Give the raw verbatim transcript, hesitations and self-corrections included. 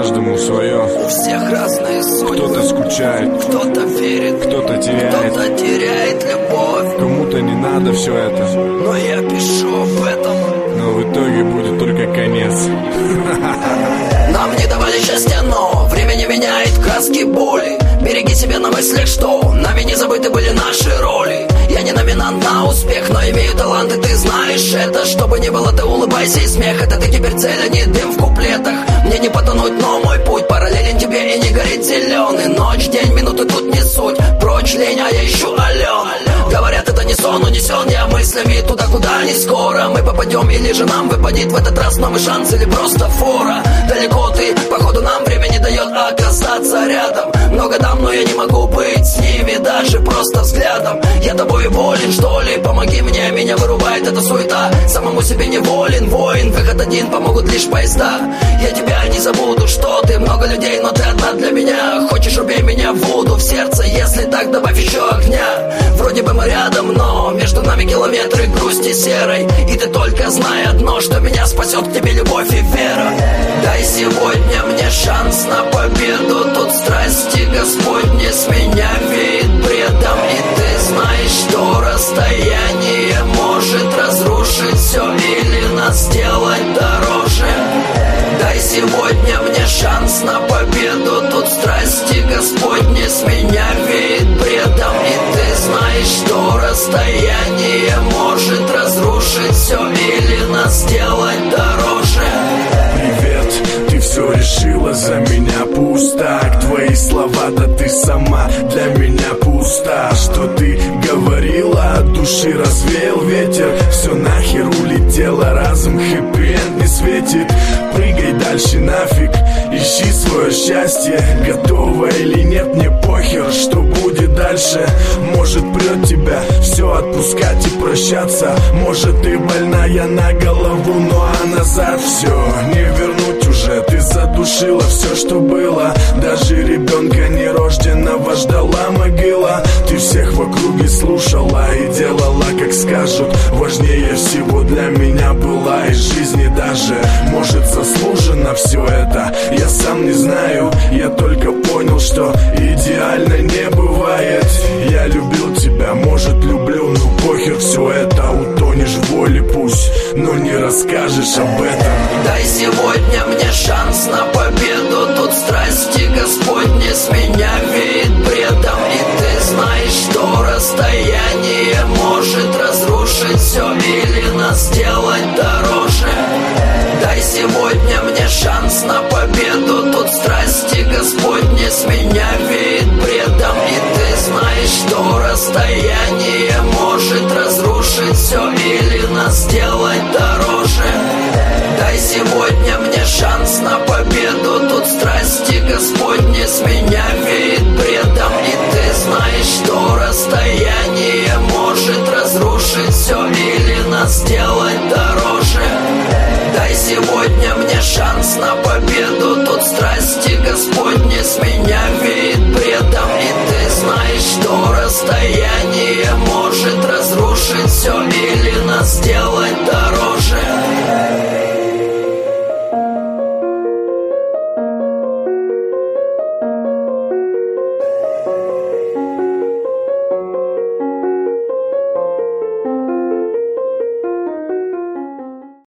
Каждому свое. У всех разные судьбы. Кто-то скучает, кто-то верит, кто-то теряет, кто-то теряет любовь. Кому-то не надо все это, но я пишу об этом. Но в итоге будет только конец. Нам не давали счастья, но время не меняет краски боли. Береги себя на мыслях, что нами не забыты были наши роли. Я не номинант на успех, но имею талант, и ты знаешь это. Что бы ни было, ты улыбайся, и смех это ты теперь цель, а не дым в куплетах. Мне не потонуть, но мой путь параллелен тебе, и не горит зеленый. Ночь, день, минуты тут не суть. Прочь лень, а я ищу Алену. Говорят, это не сон, унесен я мыслями туда, куда не скоро мы попадем. Или же нам выпадет в этот раз новый шанс, или просто фора. Далеко ты, походу нам время не дает оказаться рядом. Много дам, но я не могу быть с ними даже просто взглядом. Я тобой болен, что ли? Помоги мне, меня вырубает эта суета. Самому себе не волен, воин, выход один, помогут лишь поезда. Я тебя не забуду, что ты, много людей, но ты одна для меня. Хочешь, убей меня в воду, в сердце, если так, добавь еще огня. Вроде бы мы рядом, но между нами километры грусти серой. И ты только знай одно, что меня спасет к тебе любовь и вера. Дай сегодня мне шанс на победу. Тут страсти Господни с меня веет бредом. И ты знаешь, что расстояние может разрушить все или нас сделать дороже. Дай сегодня мне шанс на победу. Тут страсти Господни с меня веет бредом. И ты знаешь, что расстояние может разрушить все или нас сделать дороже. Привет, ты все решила за меня, пусть так. Твои слова, да ты сама для меня пуста. Что ты говорила, от души развеял ветер. Все нахер улетело, разум хэппи-энд не светит. Прыгай дальше нафиг, ищи свое счастье. Готова или нет, мне похер, что будет дальше. Может прет тебя все отпускать и прощаться. Может ты больная на голову, ну а назад все не вернуть уже. Ты задушила все, что было. Даже ребенка нерожденного ждала могила. Ты всех в округе слушала и делала, как скажут. Важнее всего для меня была из жизни даже. Может заслуженно все это, я сам не знаю. Я только понял, что идеально не бывает. Я любил тебя, может люблю, но похер все это. Утонешь в воле пусть, но не расскажешь об этом. Дай сегодня мне шанс на победу. Тут страсти Господни с меня веет бредом. И ты знаешь, что расстояние может разрушить все или нас сделать дороже. Дай сегодня мне шанс на победу. Тут страсти Господни с меня веет бредом. И ты знаешь, что расстояние может разрушить все или нас сделать дороже. Дай сегодня мне шанс на победу. Тут страсти Господни с меня